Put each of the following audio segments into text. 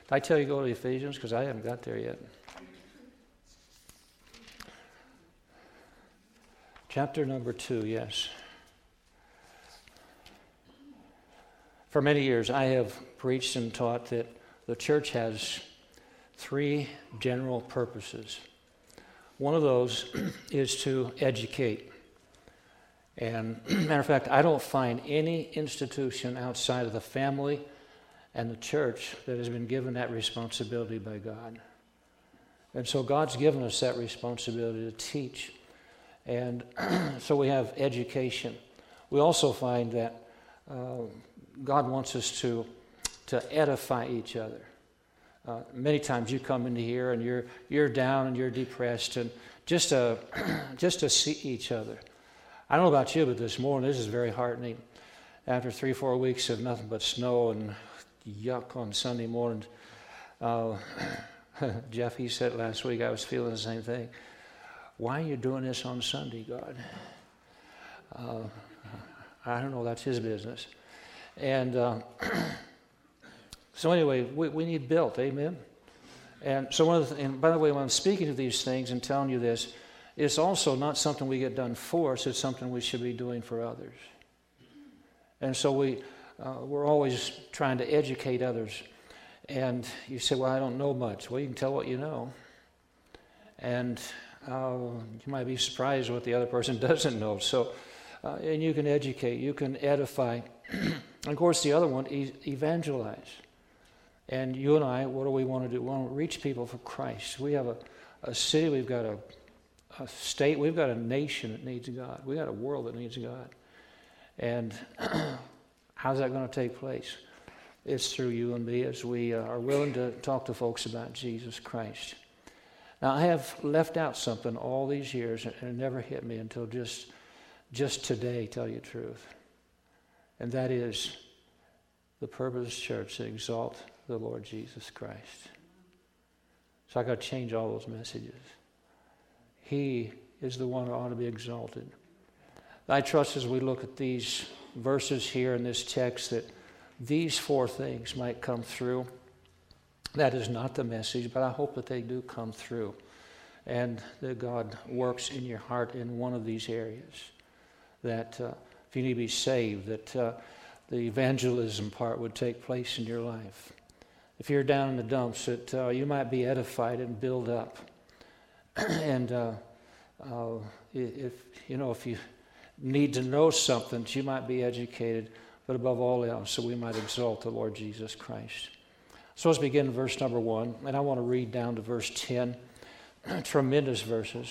Did I tell you to go to Ephesians? Because I haven't got there yet. Chapter number 2, yes. For many years, I have preached and taught that the church has 3 general purposes. One of those is to educate. And matter of fact, I don't find any institution outside of the family and the church that has been given that responsibility by God. And so God's given us that responsibility to teach. And so we have education. We also find that God wants us to edify each other. Many times you come into here and you're down and you're depressed, and just to see each other. I don't know about you, but this morning this is very heartening. After 3-4 weeks of nothing but snow and yuck on Sunday morning, Jeff, he said last week, I was feeling the same thing. Why are you doing this on Sunday, God? I don't know, that's his business. And so anyway, we need built, amen? And so and by the way, when I'm speaking of these things and telling you this, it's also not something we get done for us, it's something we should be doing for others. And so we're always trying to educate others. And you say, well, I don't know much. Well, you can tell what you know. And you might be surprised what the other person doesn't know. So, and you can educate, you can edify. And of course, the other one is evangelize. And you and I, what do we want to do? We want to reach people for Christ. We have a city, we've got a state, we've got a nation that needs God. We've got a world that needs God. And how's that going to take place? It's through you and me as we are willing to talk to folks about Jesus Christ. Now, I have left out something all these years, and it never hit me until just today, tell you the truth. And that is the purpose of the church to exalt the Lord Jesus Christ. So I got to change all those messages. He is the one who ought to be exalted. I trust as we look at these verses here in this text that these 4 things might come through. That is not the message, but I hope that they do come through and that God works in your heart in one of these areas. That if you need to be saved, that the evangelism part would take place in your life. If you're down in the dumps, that you might be edified and built up. And if you need to know something, you might be educated, but above all else, so we might exalt the Lord Jesus Christ. So let's begin in verse number 1, and I want to read down to verse 10. Tremendous verses,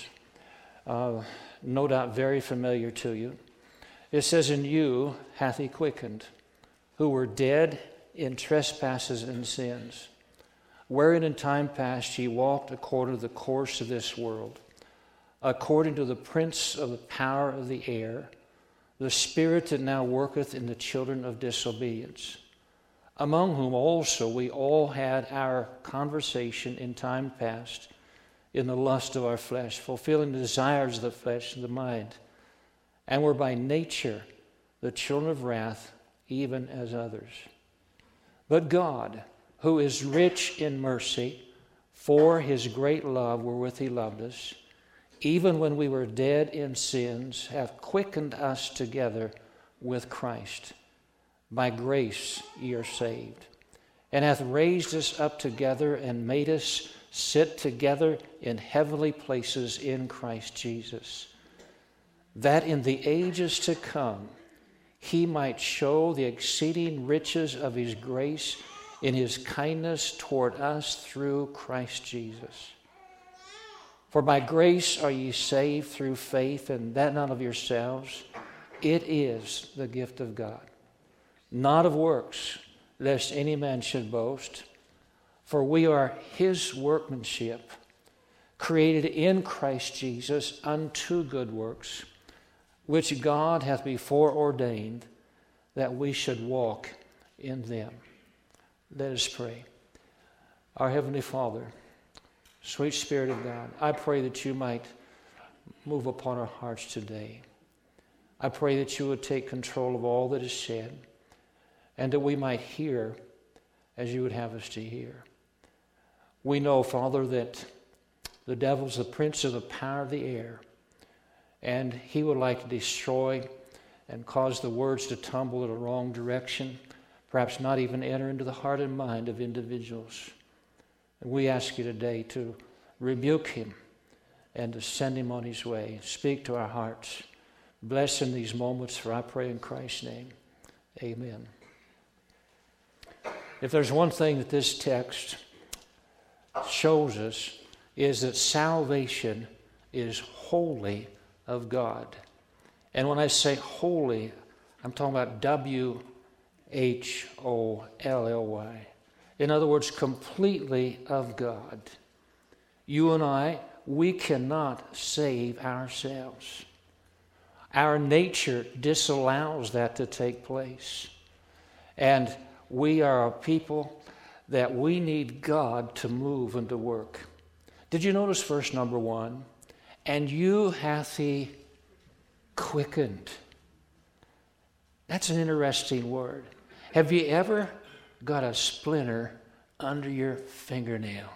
no doubt very familiar to you. It says, "In you hath he quickened, who were dead in trespasses and sins, wherein in time past ye walked according to the course of this world, according to the prince of the power of the air, the spirit that now worketh in the children of disobedience, among whom also we all had our conversation in time past, in the lust of our flesh, fulfilling the desires of the flesh and the mind, and were by nature the children of wrath, even as others. But God, who is rich in mercy, for his great love wherewith he loved us, even when we were dead in sins, hath quickened us together with Christ. By grace ye are saved, and hath raised us up together and made us sit together in heavenly places in Christ Jesus, that in the ages to come he might show the exceeding riches of his grace in his kindness toward us through Christ Jesus. For by grace are ye saved through faith, and that not of yourselves. It is the gift of God, not of works, lest any man should boast. For we are his workmanship, created in Christ Jesus unto good works, which God hath before ordained that we should walk in them." Let us pray. Our Heavenly Father, sweet Spirit of God, I pray that you might move upon our hearts today. I pray that you would take control of all that is said, and that we might hear as you would have us to hear. We know, Father, that the devil's the prince of the power of the air, and he would like to destroy and cause the words to tumble in a wrong direction, perhaps not even enter into the heart and mind of individuals. And we ask you today to rebuke him and to send him on his way. Speak to our hearts. Bless in these moments, for I pray in Christ's name. Amen. If there's one thing that this text shows us, is that salvation is wholly of God. And when I say holy, I'm talking about W-H-O-L-L-Y. In other words, completely of God. You and I, we cannot save ourselves. Our nature disallows that to take place. And we are a people that we need God to move and to work. Did you notice verse number 1? And you hath he quickened. That's an interesting word. Have you ever got a splinter under your fingernail?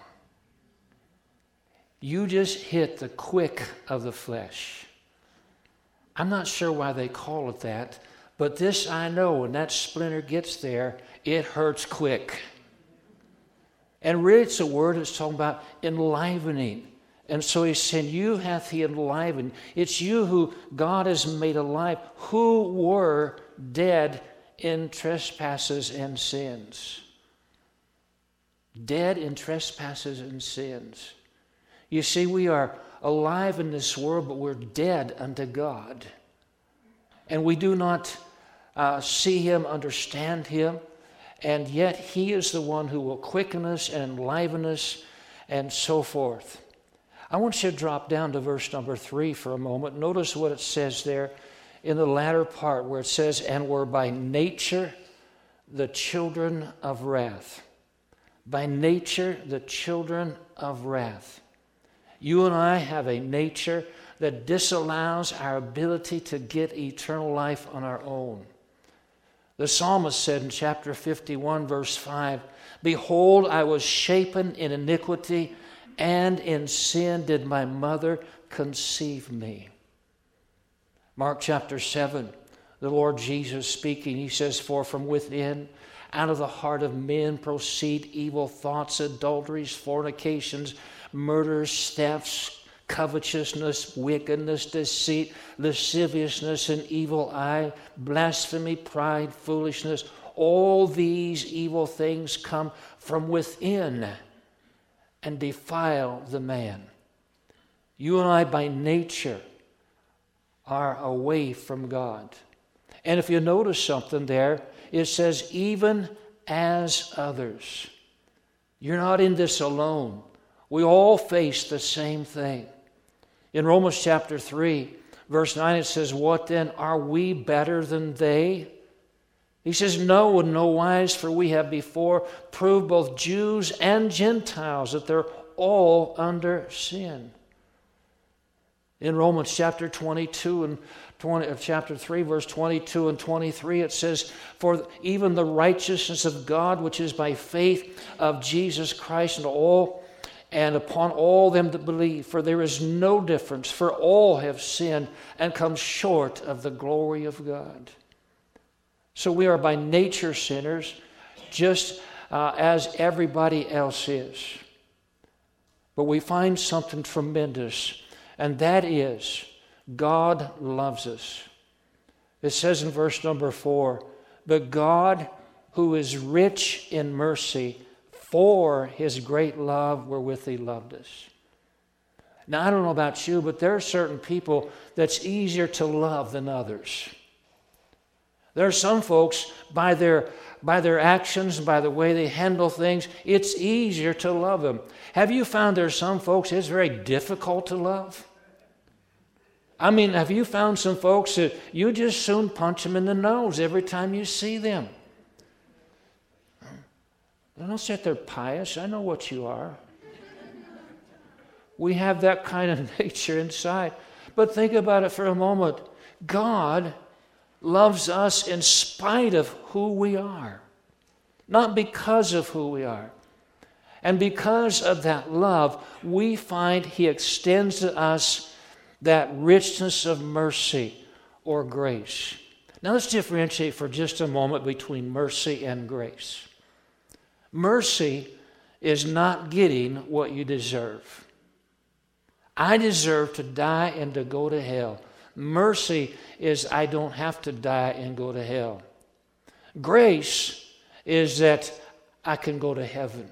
You just hit the quick of the flesh. I'm not sure why they call it that, but this I know, when that splinter gets there, it hurts quick. And really it's a word that's talking about enlivening. And so he's saying, you hath he enlivened. It's you who God has made alive, who were dead in trespasses and sins. Dead in trespasses and sins. You see, we are alive in this world, but we're dead unto God. And we do not see him, understand him, and yet he is the one who will quicken us and enliven us and so forth. I want you to drop down to verse number 3 for a moment. Notice what it says there in the latter part where it says, and were by nature the children of wrath. By nature the children of wrath. You and I have a nature that disallows our ability to get eternal life on our own. The psalmist said in chapter 51, verse 5, behold, I was shapen in iniquity, and in sin did my mother conceive me. Mark chapter 7, the Lord Jesus speaking, he says, for from within, out of the heart of men proceed evil thoughts, adulteries, fornications, murders, thefts, covetousness, wickedness, deceit, lasciviousness, and evil eye, blasphemy, pride, foolishness. All these evil things come from within and defile the man. You and I by nature are away from God. And if you notice something there, it says, even as others. You're not in this alone. We all face the same thing. In Romans chapter 3, verse 9, it says, what then? Are we better than they? He says, no, in no wise, for we have before proved both Jews and Gentiles that they're all under sin. In Romans chapter 22 and chapter 3, verse 22 and 23, it says, for even the righteousness of God, which is by faith of Jesus Christ and upon all them that believe, for there is no difference, for all have sinned and come short of the glory of God. So we are by nature sinners, just as everybody else is. But we find something tremendous, and that is God loves us. It says in verse number 4, but God, who is rich in mercy, for his great love wherewith he loved us. Now, I don't know about you, but there are certain people that's easier to love than others. There are some folks, by their actions, by the way they handle things, it's easier to love them. Have you found there are some folks it's very difficult to love? I mean, have you found some folks that you just soon punch them in the nose every time you see them? Don't sit there pious. I know what you are. We have that kind of nature inside. But think about it for a moment. God loves us in spite of who we are, not because of who we are. And because of that love, we find He extends to us that richness of mercy or grace. Now let's differentiate for just a moment between mercy and grace. Mercy is not getting what you deserve. I deserve to die and to go to hell. Mercy is I don't have to die and go to hell. Grace is that I can go to heaven.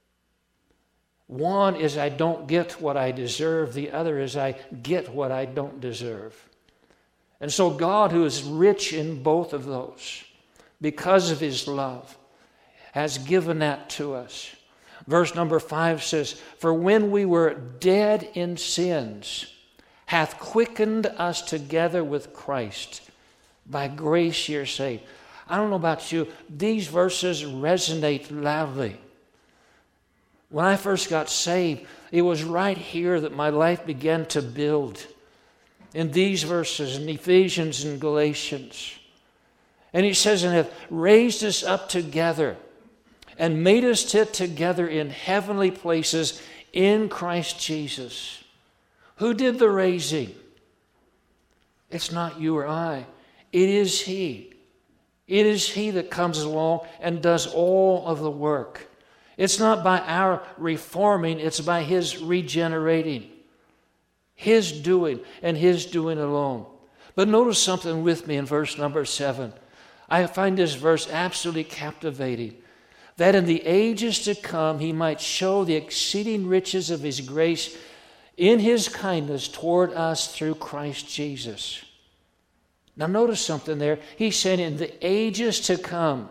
One is I don't get what I deserve. The other is I get what I don't deserve. And so God, who is rich in both of those, because of His love, has given that to us. Verse number 5 says, "For when we were dead in sins, hath quickened us together with Christ. By grace you're saved." I don't know about you, these verses resonate loudly. When I first got saved, it was right here that my life began to build. In these verses, in Ephesians and Galatians. And He says, "And hath raised us up together, and made us sit together in heavenly places in Christ Jesus." Who did the raising? It's not you or I. It is He. It is He that comes along and does all of the work. It's not by our reforming, it's by His regenerating. His doing and His doing alone. But notice something with me in verse number 7. I find this verse absolutely captivating. "That in the ages to come He might show the exceeding riches of His grace in His kindness toward us through Christ Jesus." Now notice something there. He's saying in the ages to come,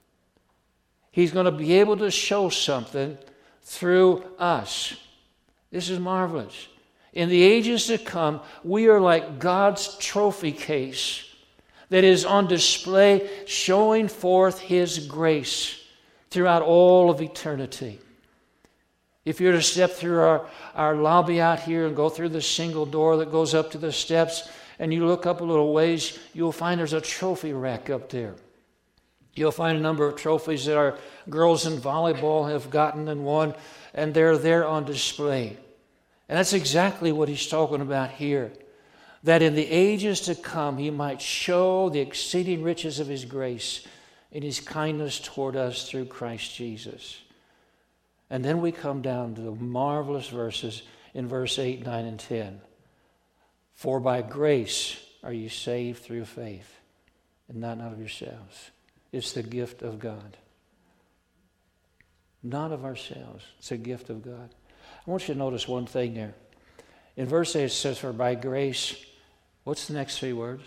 He's going to be able to show something through us. This is marvelous. In the ages to come, we are like God's trophy case that is on display, showing forth His grace throughout all of eternity. If you were to step through our lobby out here and go through the single door that goes up to the steps, and you look up a little ways, you'll find there's a trophy rack up there. You'll find a number of trophies that our girls in volleyball have gotten and won, and they're there on display. And that's exactly what He's talking about here. That in the ages to come, He might show the exceeding riches of His grace in His kindness toward us through Christ Jesus. And then we come down to the marvelous verses in verse 8, 9, and 10. "For by grace are you saved through faith, and not of yourselves." It's the gift of God. Not of ourselves. It's a gift of God. I want you to notice one thing there. In verse 8 it says, "For by grace," what's the next three words?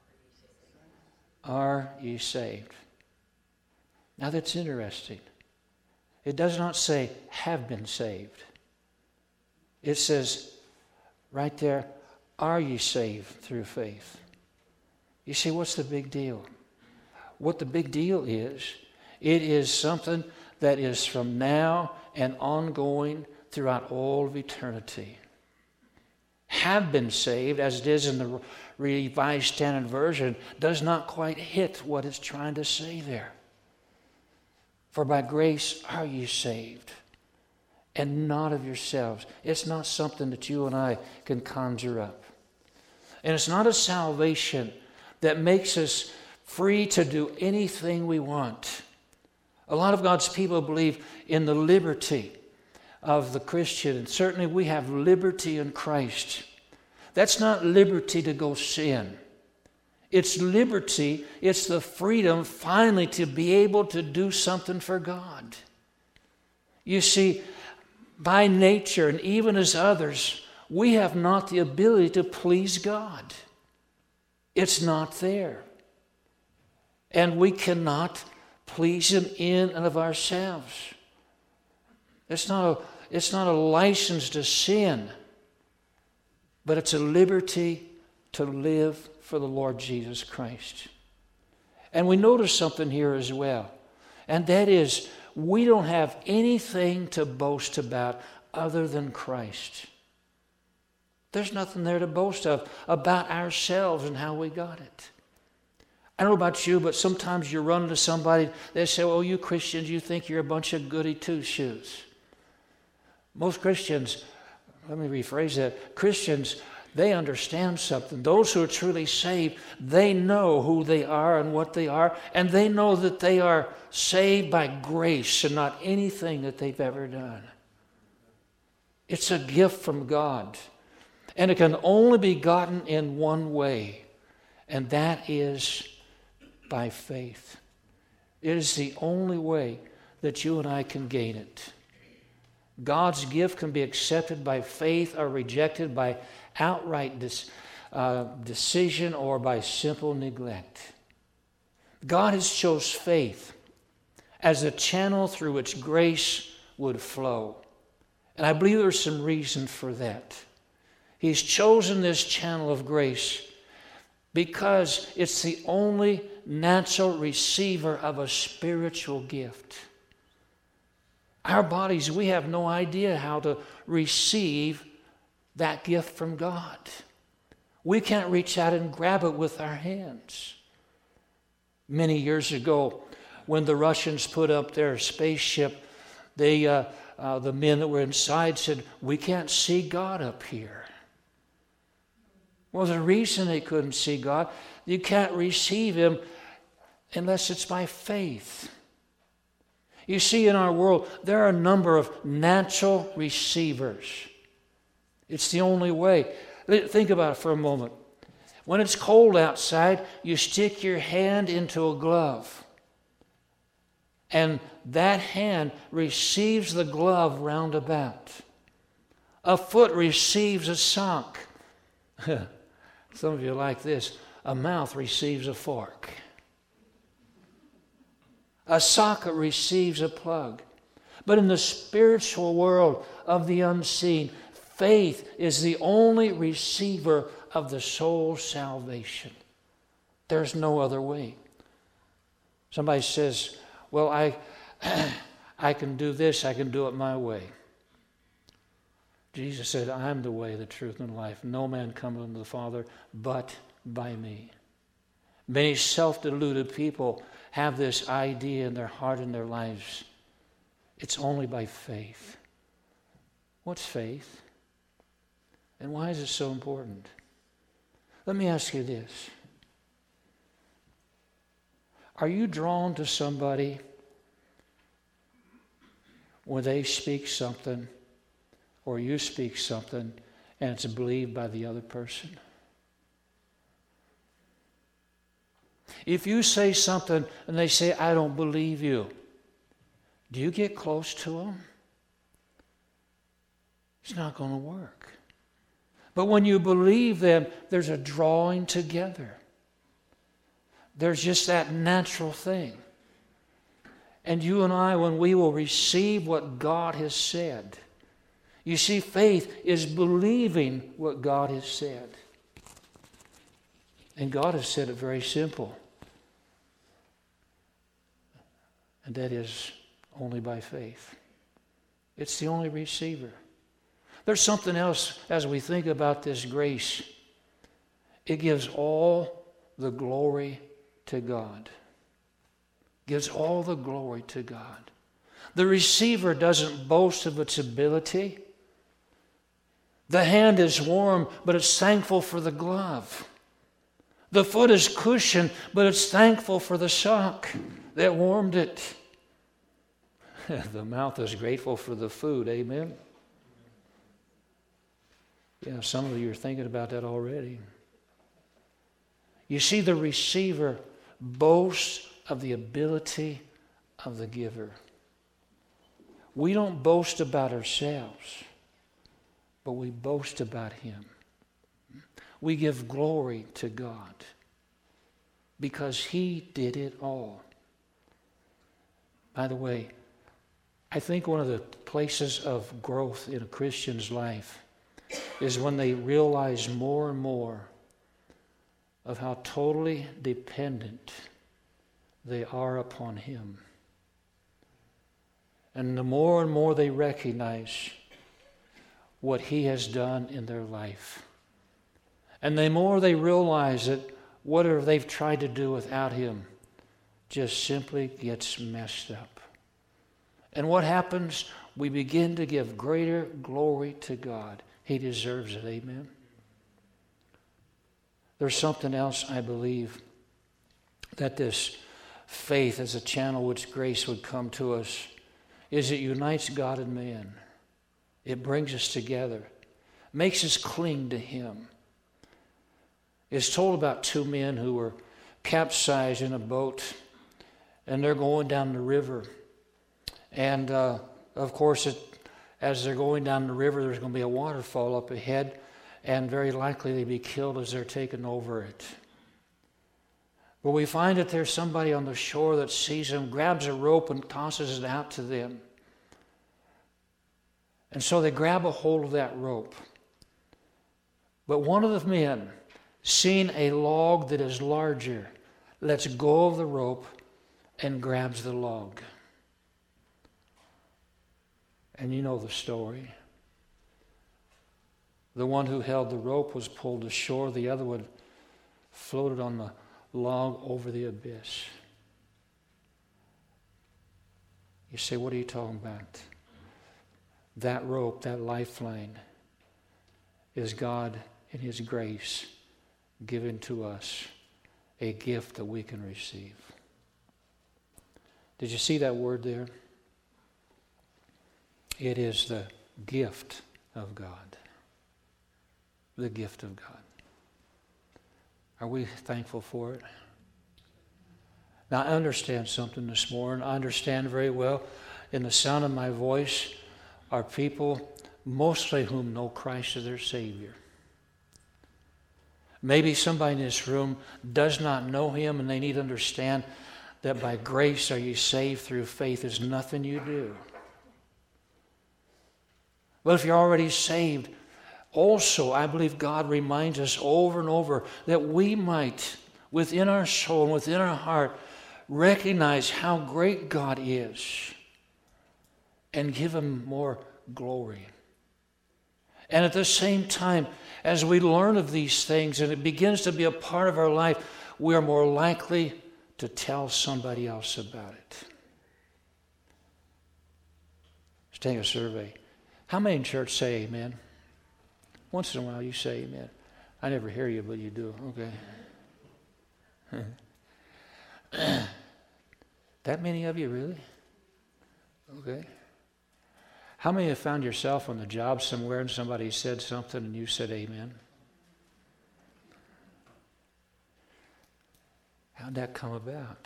"Are ye saved." Now that's interesting. It does not say, "have been saved." It says, right there, "Are ye saved through faith?" You see, what's the big deal? What the big deal is, it is something that is from now and ongoing throughout all of eternity. Have been saved, as it is in the Revised Standard Version, does not quite hit what it's trying to say there. "For by grace are you saved, and not of yourselves." It's not something that you and I can conjure up. And it's not a salvation that makes us free to do anything we want. A lot of God's people believe in the liberty of the Christian, and certainly we have liberty in Christ. That's not liberty to go sin. It's liberty, it's the freedom finally to be able to do something for God. You see, by nature and even as others, we have not the ability to please God. It's not there. And we cannot please Him in and of ourselves. It's not a license to sin, but it's a liberty to live for the Lord Jesus Christ. And we notice something here as well, and that is we don't have anything to boast about other than Christ. There's nothing there to boast of about ourselves and how we got it. I don't know about you, but sometimes you run into somebody, they say, "Oh, you Christians, you think you're a bunch of goody two-shoes." Most Christians, let me rephrase that, Christians, they understand something. Those who are truly saved, they know who they are and what they are, and they know that they are saved by grace and not anything that they've ever done. It's a gift from God, and it can only be gotten in one way, and that is by faith. It is the only way that you and I can gain it. God's gift can be accepted by faith or rejected by outright decision or by simple neglect. God has chose faith as a channel through which grace would flow. And I believe there's some reason for that. He's chosen this channel of grace because it's the only natural receiver of a spiritual gift. Our bodies, we have no idea how to receive that gift from God. We can't reach out and grab it with our hands. Many years ago, when the Russians put up their spaceship, the men that were inside said, "We can't see God up here." Well, the reason they couldn't see God, you can't receive Him unless it's by faith. You see, in our world, there are a number of natural receivers. It's the only way. Think about it for a moment. When it's cold outside, you stick your hand into a glove, and that hand receives the glove round about. A foot receives a sock. Some of you like this. A mouth receives a fork. A socket receives a plug. But in the spiritual world of the unseen, faith is the only receiver of the soul's salvation. There's no other way. Somebody says, "Well, I can do this, I can do it my way." Jesus said, "I'm the way, the truth, and the life. No man cometh unto the Father but by me." Many self-deluded people have this idea in their heart and their lives. It's only by faith. What's faith? And why is it so important? Let me ask you this. Are you drawn to somebody when they speak something or you speak something and it's believed by the other person? If you say something and they say, "I don't believe you," do you get close to them? It's not going to work. But when you believe them, there's a drawing together. There's just that natural thing. And you and I, when we will receive what God has said, you see, faith is believing what God has said. And God has said it very simple. And that is only by faith. It's the only receiver. There's something else as we think about this grace. It gives all the glory to God. Gives all the glory to God. The receiver doesn't boast of its ability. The hand is warm, but it's thankful for the glove. The foot is cushioned, but it's thankful for the sock that warmed it. The mouth is grateful for the food, amen? Yeah, some of you are thinking about that already. You see, the receiver boasts of the ability of the giver. We don't boast about ourselves, but we boast about Him. We give glory to God because He did it all. By the way, I think one of the places of growth in a Christian's life is when they realize more and more of how totally dependent they are upon Him. And the more and more they recognize what He has done in their life. And the more they realize that whatever they've tried to do without Him just simply gets messed up. And what happens we begin to give greater glory to God. He deserves it. Amen. There's something else I believe that this faith as a channel which grace would come to us is it unites God and man. It brings us together, makes us cling to Him. It's told about two men who were capsized in a boat, and they're going down the river. And of course, as they're going down the river, there's going to be a waterfall up ahead, and very likely they'd be killed as they're taken over it. But we find that there's somebody on the shore that sees them, grabs a rope and tosses it out to them. And so they grab a hold of that rope. But one of the men, seeing a log that is larger, lets go of the rope and grabs the log. And you know the story. The one who held the rope was pulled ashore. The other one floated on the log over the abyss. You say, what are you talking about? That rope, that lifeline, is God in His grace given to us, a gift that we can receive. Did you see that word there? It is the gift of God. The gift of God. Are we thankful for it? Now, I understand something this morning. I understand very well in the sound of my voice are people, mostly whom know Christ as their Savior. Maybe somebody in this room does not know Him, and they need to understand that by grace are you saved through faith. There's nothing you do. But if you're already saved, also, I believe God reminds us over and over that we might, within our soul and within our heart, recognize how great God is and give Him more glory. And at the same time, as we learn of these things and it begins to be a part of our life, we are more likely to tell somebody else about it. Let's take a survey. How many in church say amen? Once in a while you say amen. I never hear you, but you do. Okay. That many of you, really? Okay. How many have found yourself on the job somewhere and somebody said something and you said amen? How'd that come about?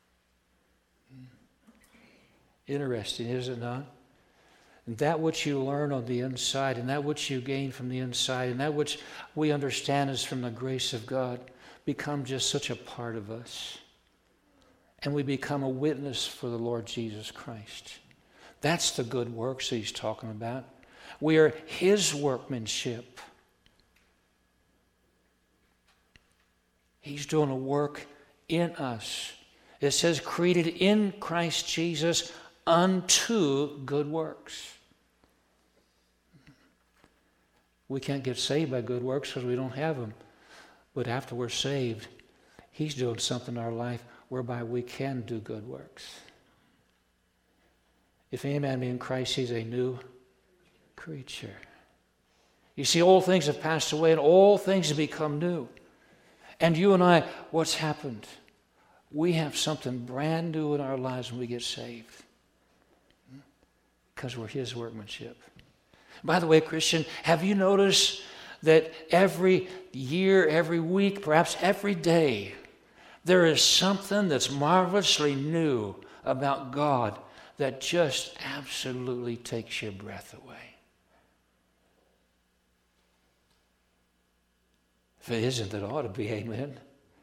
Interesting, is it not? And that which you learn on the inside, and that which you gain from the inside, and that which we understand is from the grace of God, become just such a part of us. And we become a witness for the Lord Jesus Christ. That's the good works that He's talking about. We are His workmanship. He's doing a work in us. It says, created in Christ Jesus unto good works. We can't get saved by good works because we don't have them. But after we're saved, He's doing something in our life whereby we can do good works. If any man be in Christ, he's a new creature. You see, old things have passed away and all things have become new. And you and I, what's happened? We have something brand new in our lives when we get saved. Because we're His workmanship. By the way, Christian, have you noticed that every year, every week, perhaps every day, there is something that's marvelously new about God that just absolutely takes your breath away? If it isn't, it ought to be, amen.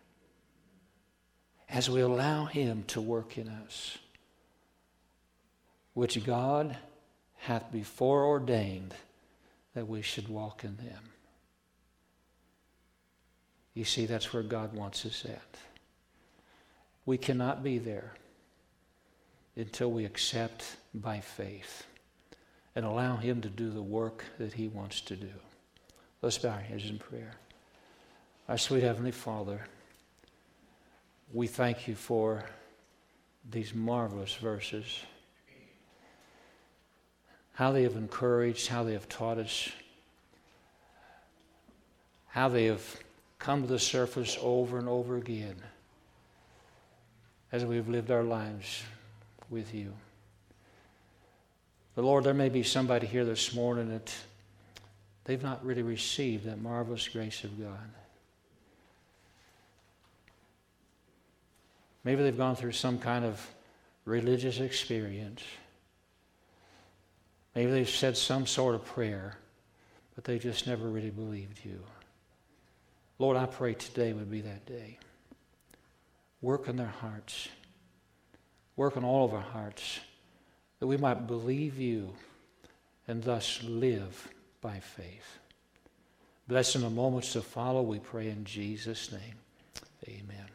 As we allow Him to work in us, which God hath before ordained that we should walk in them. You see, that's where God wants us at. We cannot be there until we accept by faith and allow Him to do the work that He wants to do. Let's bow our heads in prayer. Our sweet Heavenly Father, we thank You for these marvelous verses. how they have encouraged, how they have taught us, how they have come to the surface over and over again as we've lived our lives with you. But Lord, there may be somebody here this morning that they've not really received that marvelous grace of God. Maybe they've gone through some kind of religious experience. Maybe they've said some sort of prayer, but they just never really believed you. Lord, I pray today would be that day. Work in their hearts. Work in all of our hearts, that we might believe you and thus live by faith. Bless in the moments to follow, we pray in Jesus' name. Amen.